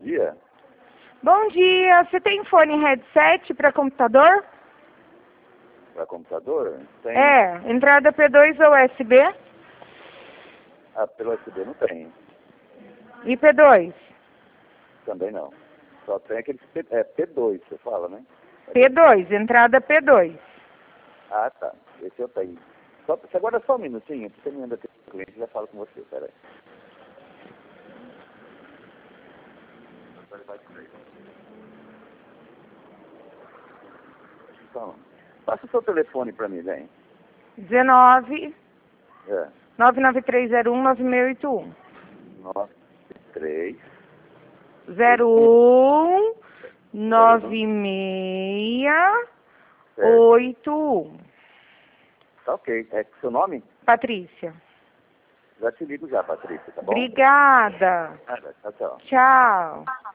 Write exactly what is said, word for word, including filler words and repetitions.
dia. Bom dia, você tem fone headset para computador? Para computador? Tem. É, entrada P dois ou U S B? Ah, pelo U S B não tem. E P dois? Também não. Só tem aquele P, é, P dois, você fala, né? P dois, entrada P dois. Ah, tá. Esse eu tenho. Só, você aguarda só um minutinho, porque você me anda aqui com o cliente, já falo com você, peraí. Então, passa o seu telefone para mim, vem. dezenove, É. nove nove três zero um, nove seis oito um. nove três zero um, nove seis oito um. Tá ok. É seu nome? Patrícia. Já te ligo já, Patrícia, tá bom? Obrigada. Ah, tchau, tchau. Tchau.